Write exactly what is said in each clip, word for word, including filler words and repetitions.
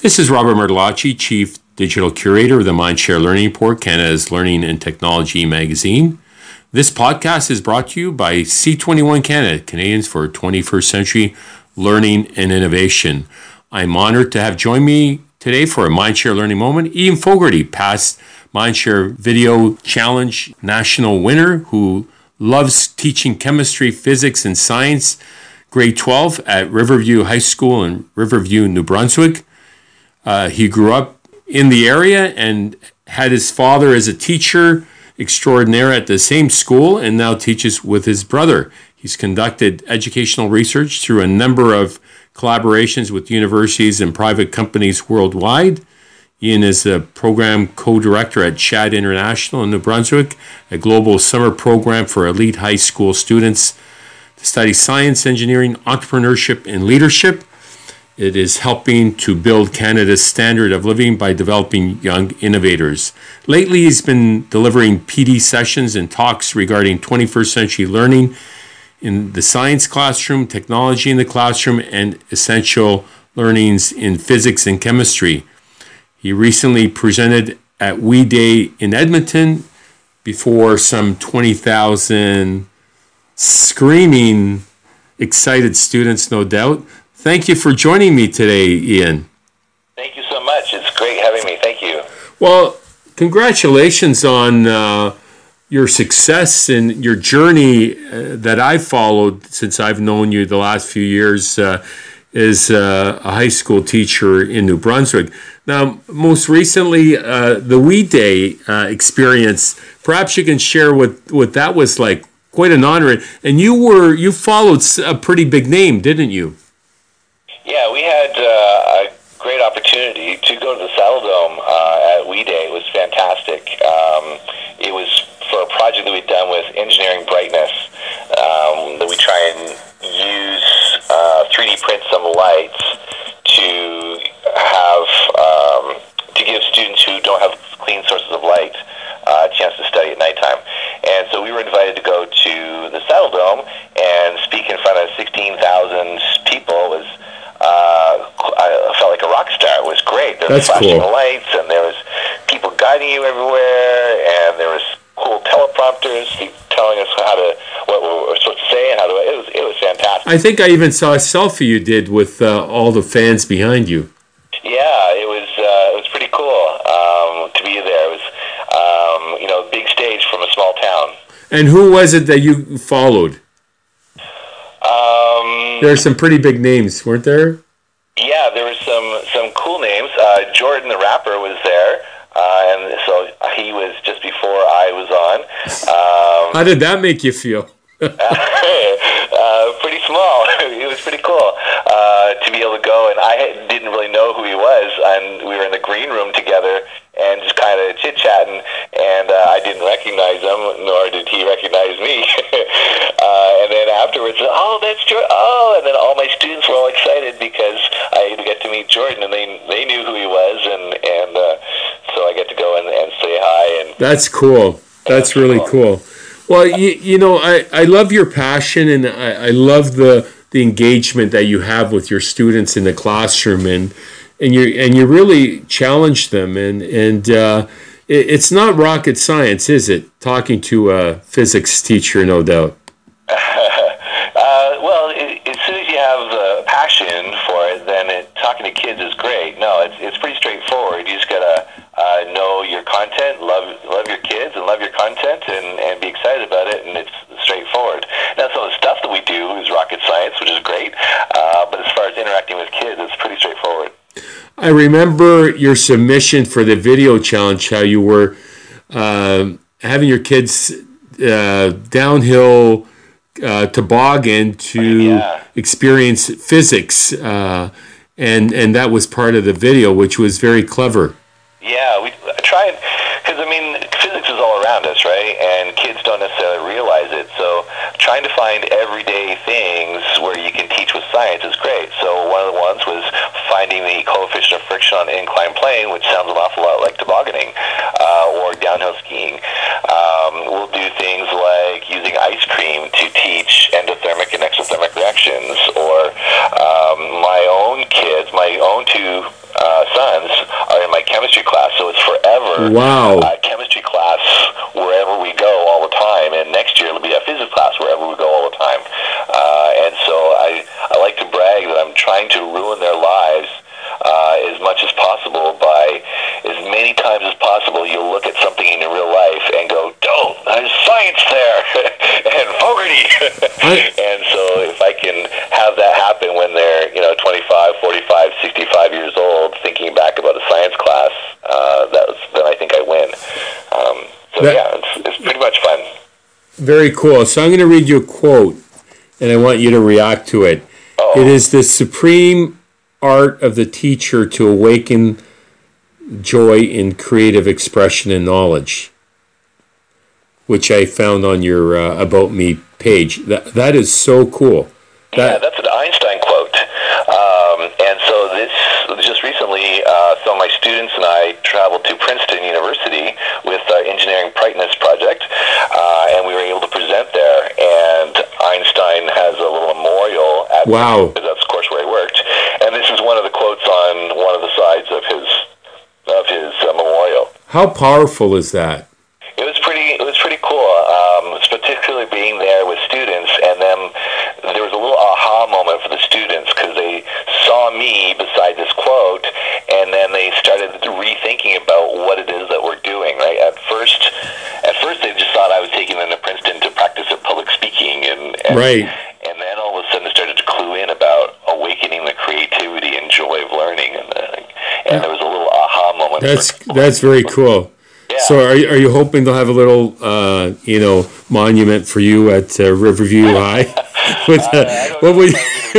This is Robert Martellacci, Chief Digital Curator of the Mindshare Learning Report, Canada's Learning and Technology magazine. This podcast is brought to you by C twenty-one Canada, Canadians for twenty-first Century Learning and Innovation. I'm honored to have joined me today for a Mindshare Learning Moment, Ian Fogarty, past Mindshare Video Challenge national winner who loves teaching chemistry, physics, and science, grade twelve at Riverview High School in Riverview, New Brunswick. Uh, he grew up in the area and had his father as a teacher extraordinaire at the same school and now teaches with his brother. He's conducted educational research through a number of collaborations with universities and private companies worldwide. Ian is a program co-director at CHAD International in New Brunswick, a global summer program for elite high school students to study science, engineering, entrepreneurship, and leadership. It is helping to build Canada's standard of living by developing young innovators. Lately, he's been delivering P D sessions and talks regarding twenty-first century learning in the science classroom, technology in the classroom, and essential learnings in physics and chemistry. He recently presented at We Day in Edmonton before some twenty thousand screaming, excited students, no doubt. Thank you for joining me today, Ian. Thank you so much. It's great having me. Thank you. Well, congratulations on uh, your success and your journey uh, that I've followed since I've known you the last few years uh, as uh, a high school teacher in New Brunswick. Now, most recently, uh, the We Day uh, experience, perhaps you can share what, what that was like. Quite an honor. And you were you followed a pretty big name, didn't you? Yeah, we had uh, a great opportunity to go to the Saddledome uh, at We Day. It was fantastic. Um, it was for a project that we'd done with Engineering Brightness, um, that we try and use uh, three D print some lights to have um, to give students who don't have clean sources of light uh, a chance to study at nighttime. And so we were invited to go to the Saddledome and speak in front of sixteen thousand people. It was Uh, I felt like a rock star. It was great. There was That's flashing cool. lights, and there was people guiding you everywhere, and there was cool teleprompters telling us how to what we were supposed to say and how to. It was it was fantastic. I think I even saw a selfie you did with uh, all the fans behind you. Yeah, it was uh, it was pretty cool um, to be there. It was um, you know a big stage from a small town. And who was it that you followed? Um, There are some pretty big names, weren't there? Yeah, there were some some cool names. Uh, Jordan the rapper was there, uh, and so he was just before I was on. Um, How did that make you feel? uh, pretty small. It was pretty cool uh, to be able to go, and I didn't really know who he was, and we were in the green room together and just kind of chit-chatting, and uh, I didn't recognize him, nor did he recognize me. uh, and then afterwards, oh, that's Jordan. Oh, and then all my students were all excited because I get to meet Jordan, and they they knew who he was, and, and uh, so I get to go and, and say hi. And That's cool. That's really cool. Well, you, you know, I, I love your passion, and I, I love the the engagement that you have with your students in the classroom, and and you and you really challenge them, and and uh, it, it's not rocket science, is it? Talking to a physics teacher, no doubt. uh, well, it, as soon as you have the passion for it, then it, talking to kids is great. No, it's it's pretty straightforward. You just gotta uh, know your content, love love your kids, and love your content, and, and be excited about it. And it's straightforward. Now, some of the stuff that we do is rocket science, which is great. Uh, but as far as interacting with kids, it's pretty straightforward. I remember your submission for the video challenge, how you were uh, having your kids uh, downhill uh, toboggan to Yeah. experience physics, uh, and and that was part of the video, which was very clever. Yeah, we try and, because I mean, physics is all around us, right? And kids don't necessarily realize it. So trying to find everyday things where you can teach with science is great. So one of the ones was finding the coefficient of friction on an inclined plane, which sounds an awful lot like tobogganing uh, or downhill skiing. Um, we'll do things like using ice cream to teach endothermic and exothermic reactions, or um, my own kids, my own two uh, uh, sons are in my chemistry class, so it's forever. Wow. Uh, chemistry class wherever we go all the time, and next year it'll be a physics class wherever we go all the time. Uh, and so I, I like to brag that I'm trying to ruin their lives uh, as much as possible by as many times as possible you'll look at something in your real life and go, oh, there's science there, and Fogarty. And so if I can have that happen when they're, you know, twenty-five, forty-five, sixty-five years old, thinking back about a science class, uh, that was, then I think I win. Um, so that, yeah, it's, it's pretty much fun. Very cool. So I'm going to read you a quote, and I want you to react to it. Oh. It is the supreme art of the teacher to awaken joy in creative expression and knowledge, which I found on your uh, About Me page. That That is so cool. That, yeah, that's an Einstein quote. Um, and so this, just recently, uh, some of my students and I traveled to Princeton University with the Engineering Brightness Project, uh, and we were able to present there. And Einstein has a little memorial at wow. Princeton, that's of course where he worked. And this is one of the quotes on one of the sides of his of his uh, memorial. How powerful is that? It was pretty. It was pretty cool, um, particularly being there with students, and then there was a little aha moment for the students because they saw me beside this quote, and then they started rethinking about what it is that we're doing. Right at first, at first they just thought I was taking them to Princeton to practice their public speaking, and, and right. And then all of a sudden, they started to clue in about awakening the creativity and joy of learning, and, uh, and there was a little aha moment. That's that's very cool. Yeah. So are you, are you hoping they'll have a little, uh, you know, monument for you at uh, Riverview High? With, uh, what would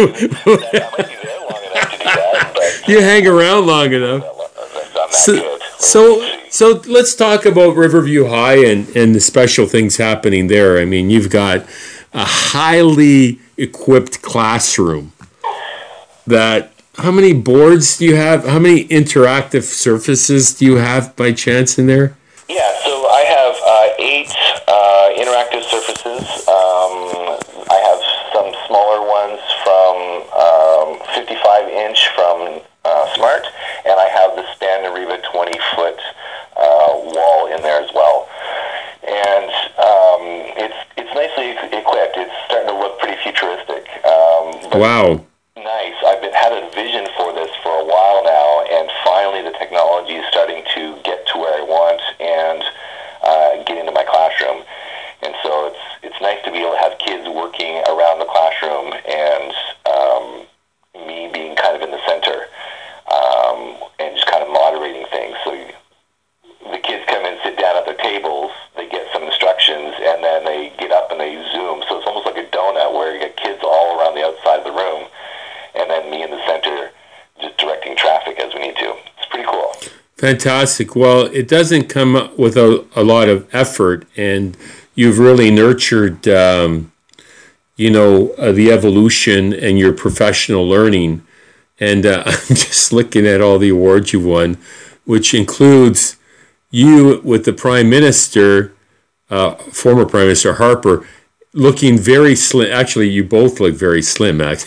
you, you hang around long enough? So, so, so let's talk about Riverview High and, and the special things happening there. I mean, you've got a highly equipped classroom that, how many boards do you have? How many interactive surfaces do you have by chance in there? Yeah, so I have uh, eight uh, interactive surfaces. Um, I have some smaller ones from um, fifty-five inch from uh, Smart, and I have the Span-Ariba twenty foot uh, wall in there as well. And um, it's it's nicely equipped. It's starting to look pretty futuristic. Um, wow. Nice. I've been had a vision for this for a while now, and finally the technology is starting to get to where I want and uh, get into my classroom. And so it's it's nice to be able to have kids working around the classroom and um, me being kind of in the center um, and just kind of moderating things. So you, the kids come and sit down at their tables, they get some instructions, and then they get up and they zoom. So it's almost like a donut where you get kids all around the outside of the room, and then me in the center just directing traffic as we need to. It's pretty cool. Fantastic. Well, it doesn't come with a, a lot of effort, and you've really nurtured, um, you know, uh, the evolution and your professional learning. And uh, I'm just looking at all the awards you've won, which includes you with the Prime Minister, uh, former Prime Minister Harper, looking very slim. Actually, you both look very slim, actually.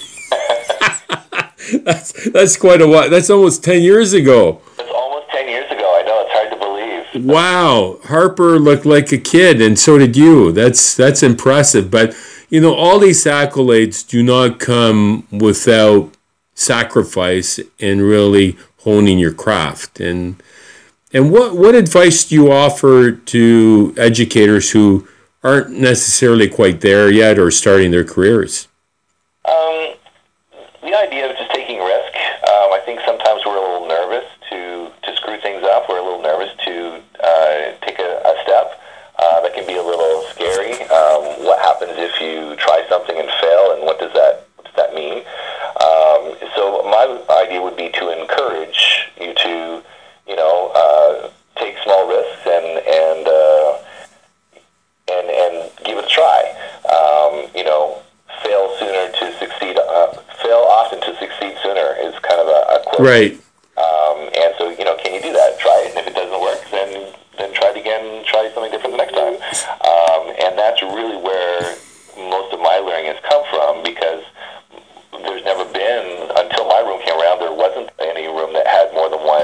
That's that's quite a while. That's almost ten years ago. It's almost ten years ago. I know, it's hard to believe. Wow, Harper looked like a kid, and so did you. That's that's impressive. But you know, all these accolades do not come without sacrifice and really honing your craft. And and what what advice do you offer to educators who aren't necessarily quite there yet or starting their careers? Um. The idea of just taking risk. Um, I think sometimes we're a little nervous to, to screw things up. We're a little nervous to uh, take a, a step. Uh, that can be a little scary. Um, what happens if you try something and fail, and what does that what does that mean? Um, so my idea would be to encourage you to, you know, uh, take small risks and and uh, and and give it a try. Um, you know, fail sooner to succeed. Uh, fail often to succeed sooner is kind of a, a quote. Right. Um, and so, you know, can you do that? Try it, and if it doesn't work, then then try it again. Try something different the next time. Um, and that's really where most of my learning has come from, because there's never been, until my room came around, there wasn't any room that had more than one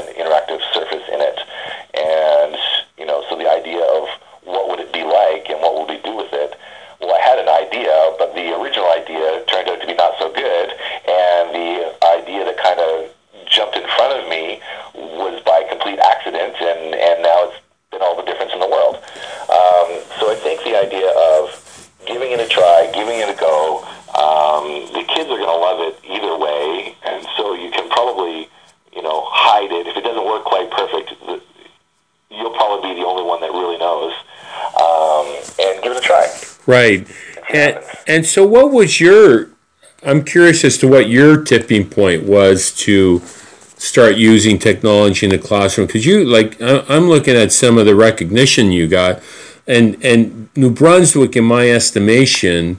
Right. And, and so what was your, I'm curious as to what your tipping point was to start using technology in the classroom. Because you, like, I'm looking at some of the recognition you got. And, and New Brunswick, in my estimation,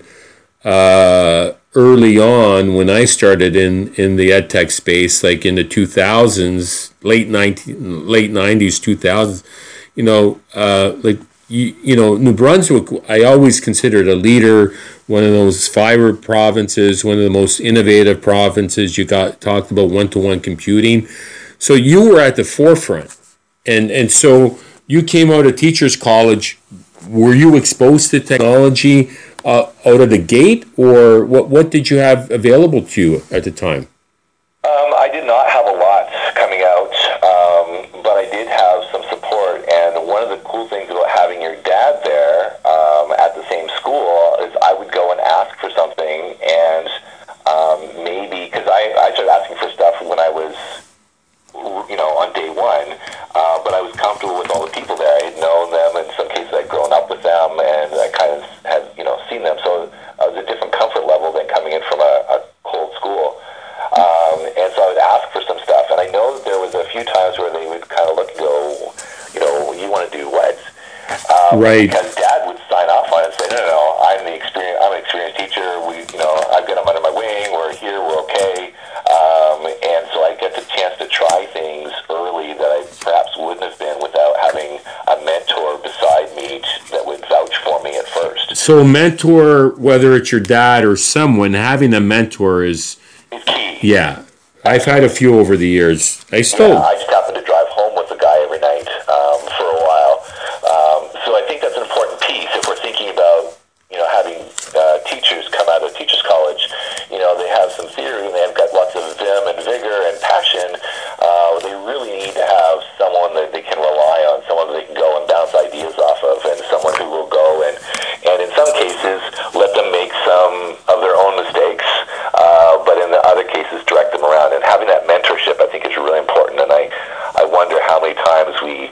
uh, early on when I started in, in the ed tech space, like in the two thousands, late nineteen, late nineties, two thousands, you know, uh, like you, you know, New Brunswick, I always considered a leader, one of those fiber provinces, one of the most innovative provinces. You got talked about one-to-one computing, so you were at the forefront, and and so you came out of Teachers College. Were you exposed to technology uh, out of the gate, or what? What did you have available to you at the time? Um, I did not have a lot coming out, um, but I did have some support. And one of the cool things about having your dad there um, at the same school is I would go and ask for something, and um, maybe because I, I started asking for stuff when I was, you know, on day one, uh, but I was comfortable with all the people there. I had known them. In some cases, I'd grown up with them, and I kind of had, you know, seen them. So it was a different comfort level than coming in from a, a cold school. Um, and so I would ask for some stuff, and I know that there was a few times where they would kind of look and go, you know, you want to do what? Um, right. Because Dad would sign off on it and say, no, no, no, I'm the experience, I'm an experienced teacher. We, you know, I've got them under my wing. We're here. We're okay. Um, and so I get the chance to try things early that I perhaps wouldn't have been without having a mentor beside me that would vouch for me at first. So a mentor, whether it's your dad or someone, having a mentor is It's key. Yeah, I've had a few over the years. I still. Yeah, I just happened to drive home with the guy every night um, for a while. Um, so I think that's an important piece if we're thinking about, you know, having uh, teachers come out of Teachers College. You know, they have some theory and they've got lots of vim and vigor and passion. Uh, they really need to have someone that they can rely on, someone that they can go and bounce ideas off of, and someone who will go and, and in some cases, let them make some of their own mistakes. Uh, but in the other cases, direct them around. And having that mentorship, I think, is really important. And I, I wonder how many times we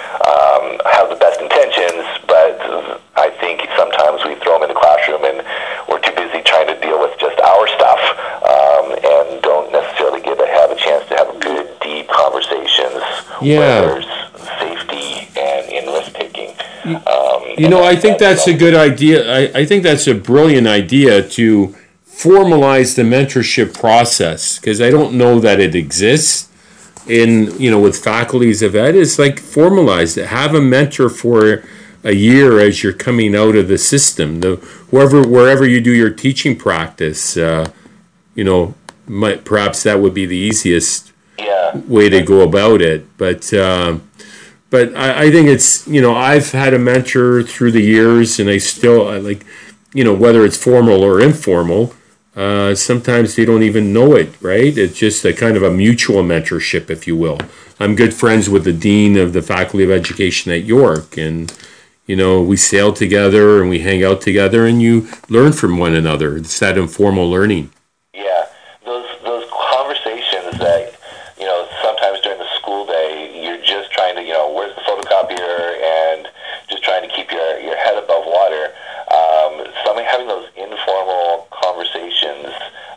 um, have the best intentions, but I think sometimes we throw them in the classroom and we're too busy trying to deal with just our stuff um, and don't necessarily get to have a chance to have good, deep conversations Yeah. where there's safety and in risk-taking. Um, You know, I think that's a good idea. I, I think that's a brilliant idea to formalize the mentorship process, because I don't know that it exists in, you know, with faculties of ed. It's like formalize it. Have a mentor for a year as you're coming out of the system. The whoever wherever you do your teaching practice, uh, you know, might, perhaps that would be the easiest yeah. way to go about it. But uh, but I, I think it's, you know, I've had a mentor through the years, and I still I like, you know, whether it's formal or informal. Uh, sometimes they don't even know it, right? It's just a kind of a mutual mentorship, if you will. I'm good friends with the dean of the Faculty of Education at York, and you know, we sail together and we hang out together, and you learn from one another. It's that informal learning. Yeah, those those conversations that, you know, sometimes during the school day, you're just trying to, you know, where's the photocopier, and just trying to keep your, your head above water. Um, so having those informal conversations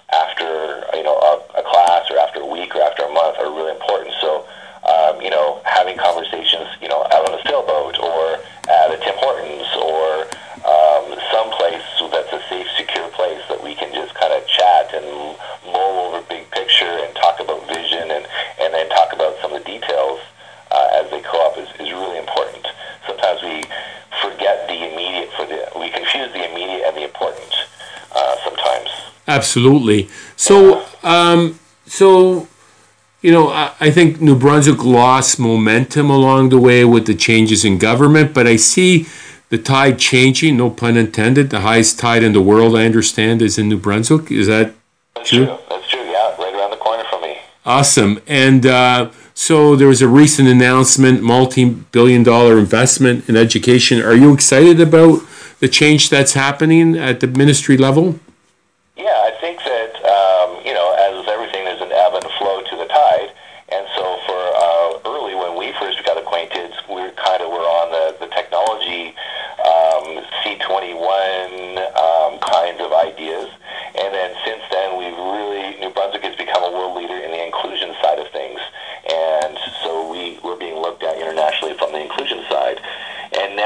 after, you know, a, a class or after a week or after a month are really important. So, um, you know, having conversations, you know, out on a sailboat or at a Tim Hortons or um, someplace that's a safe, secure place that we can just kind of chat and mull over big picture and talk about vision and, and then talk about some of the details uh, as they come up is, is really important. Sometimes we forget the immediate for the, we confuse the immediate and the important uh, sometimes. Absolutely. So, um, so, you know, I, I think New Brunswick lost momentum along the way with the changes in government, but I see the tide changing, no pun intended. The highest tide in the world, I understand, is in New Brunswick. Is that That's true? true. That's true, yeah, right around the corner from me. Awesome. And uh, so there was a recent announcement, multi-billion dollar investment in education. Are you excited about the change that's happening at the ministry level? Yeah, I think that, um, you know, as with everything, there's an ebb and flow to the tide. And so for uh, early, when we first got acquainted, we were kind of were on the, the technology um, C twenty-one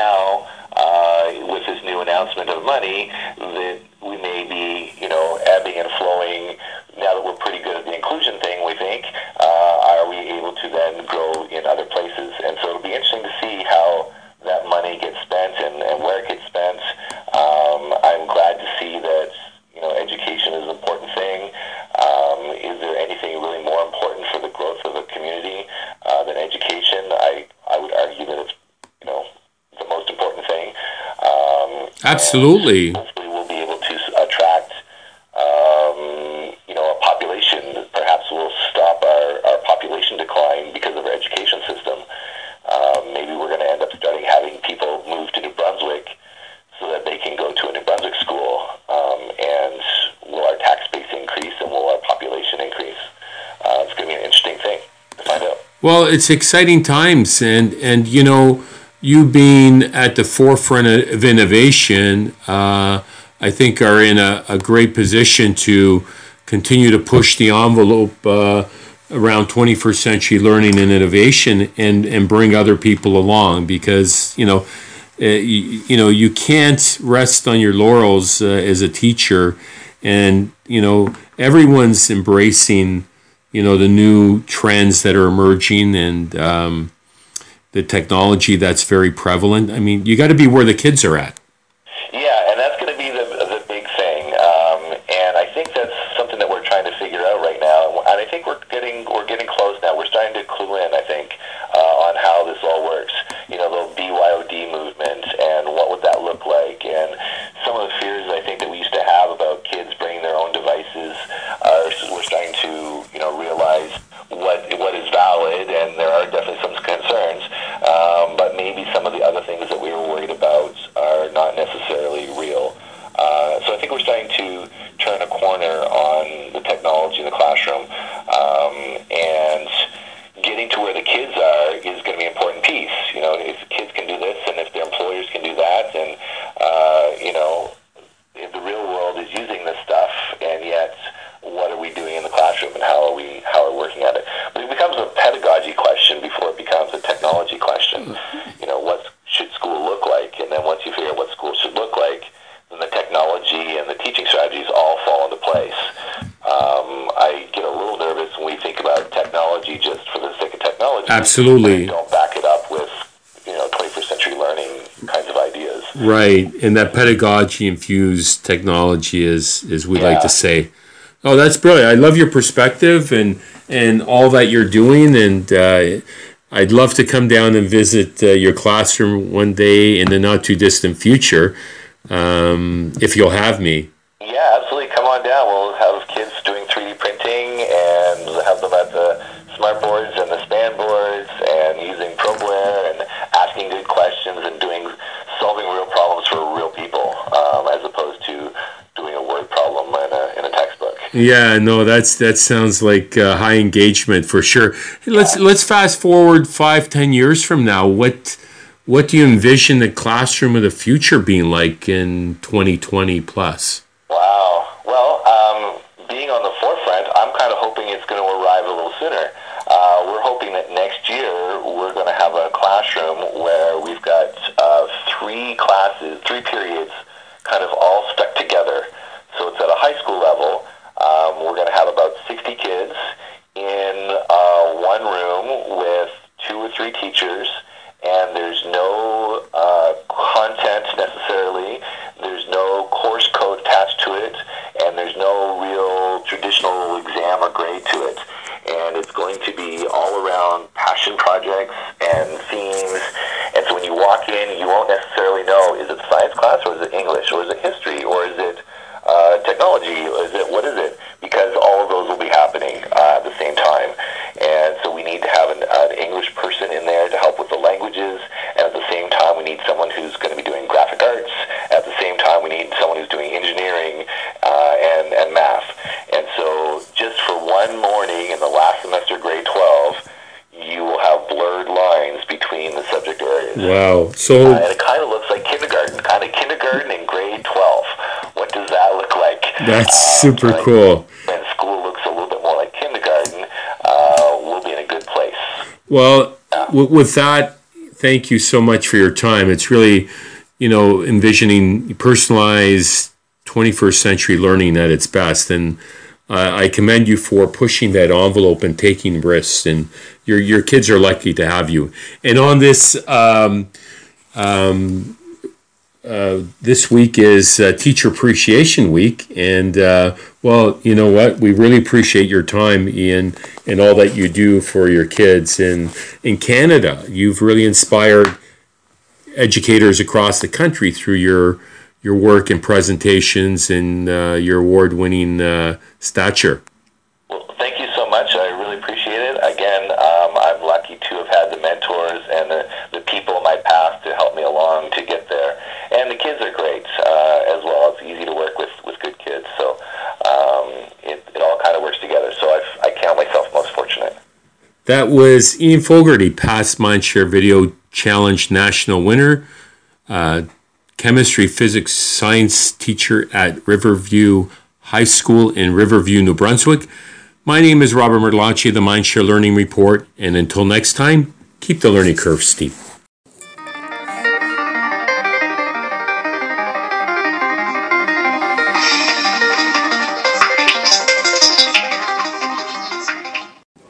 now, uh, with this new announcement of money, that we may be, you know, ebbing and flowing. Now that we're pretty good at the inclusion thing, we think, uh, are we able to then grow in other places? And so it'll be interesting to see how that money gets spent and, and where it gets spent. Um, I'm glad to see that, you know, education is an important thing. Um, is there anything really more important for the growth of a community uh, than education? I, I would argue that it's, you know, the most important thing. Um, Absolutely. Hopefully we'll be able to attract, um, you know, a population that perhaps will stop our, our population decline because of our education system. Um, maybe we're going to end up starting having people move to New Brunswick so that they can go to a New Brunswick school. Um, and will our tax base increase and will our population increase? Uh, it's going to be an interesting thing to find out. Well, it's exciting times, and, and you know, you being at the forefront of innovation, uh, I think are in a, a great position to continue to push the envelope uh, around twenty-first century learning and innovation, and, and bring other people along, because, you know, uh, you, you know, you can't rest on your laurels uh, as a teacher, and, you know, everyone's embracing, you know, the new trends that are emerging, and um, the technology that's very prevalent. I mean, you got to be where the kids are at. Yeah, and that's going to be the the big thing. Um, and I think that's something that we're trying to figure out right now. And I think we're getting we're getting close now. We're starting to clue in, I think, uh, on how this all works. You know, the B Y O D movement, and what would that look like? And some of the fears I think that we used to have about kids bringing their own devices, are we're starting to, you know, realize what what is valid, and there are definitely some concerns. Um, but maybe some of the other things that we were worried about are not necessarily real. Uh, so I think we're starting to turn a corner on the technology in the classroom, um, and getting to where the kids are is going to be an important piece. You know, if kids can do this, and if their employers can do that, and uh, you know, if the real world is using this stuff, and yet what are we doing in the classroom, and how are we how are we working at it? But it becomes a pedagogy question before it becomes a technology question. You know, what should school look like? And then once you figure out what school should look like, then the technology and the teaching strategies all fall into place. Um, I get a little nervous when we think about technology just for the sake of technology. Absolutely. Don't back it up with, you know, twenty-first century learning kinds of ideas. Right, and that pedagogy infused technology is, as we Yeah. like to say. Oh, that's brilliant. I love your perspective and and all that you're doing, and uh, I'd love to come down and visit uh, your classroom one day in the not too distant future, um, if you'll have me. Yeah, absolutely. Come on down. We'll have kids doing three D printing, and we'll have them at the smart boards and the span boards, and using Probware, and asking good questions, and doing solving real problems for real people, um, as opposed to doing a word problem in a in a textbook. Yeah, no, that's that sounds like uh, high engagement for sure. Hey, let's Yeah. let's fast forward five, ten years from now. What what do you envision the classroom of the future being like in twenty twenty plus? Wow. Well, um, being on the forefront, I'm kind of hoping it's going to arrive a little sooner. Uh, we're hoping that next year we're going to have a classroom where we've got uh, three classes, three periods, kind of all stuck together. So it's at a high school level. Um, we're going to have about sixty kids in uh, one room with two or three teachers, and there's no uh, content necessarily. There's no course code attached to it, and there's no real traditional exam or grade to it. And it's going to be all around passion projects and themes. And so when you walk in, you won't necessarily know, is it science class, or is it English, or is it history, or is it uh, technology, or is it, what is it? Because all of those will be happening uh, at the same time. And so we need to have an, an English person in there to help with the languages, and at the same time we need someone who's going to be doing graphic arts. At the same time we need someone who's doing engineering uh, and, and math. And so just for one morning in the last semester of grade twelve, you will have blurred lines between the subject areas. Wow. So uh, and it kind of looks like kindergarten, kind of kindergarten in grade twelve. What does that look like? that's Uh, super like, cool. When school looks a little bit more like kindergarten, uh, we'll be in a good place. Well, w- with that, thank you so much for your time. It's really, you know, envisioning personalized twenty-first century learning at its best. And uh, I commend you for pushing that envelope and taking risks. And your your kids are lucky to have you. And on this, um, um, uh, this week is uh, Teacher Appreciation Week. And, uh, well, you know what? We really appreciate your time, Ian, and all that you do for your kids. And in Canada, you've really inspired educators across the country through your your work and presentations and uh, your award-winning uh, stature. Well, thank you so much. I really appreciate it. Again, um, I'm lucky to have had the mentors and the, the people in my path to help me along to get there. And the kids are great uh, as well. It's easy to work with, with good kids. So um, it, it all kind of works together. So I've, I count myself most fortunate. That was Ian Fogarty, past Mindshare Video Challenge national winner, uh, chemistry, physics, science teacher at Riverview High School in Riverview, New Brunswick. My name is Robert Mertolacci of the Mindshare Learning Report, and until next time, keep the learning curve steep.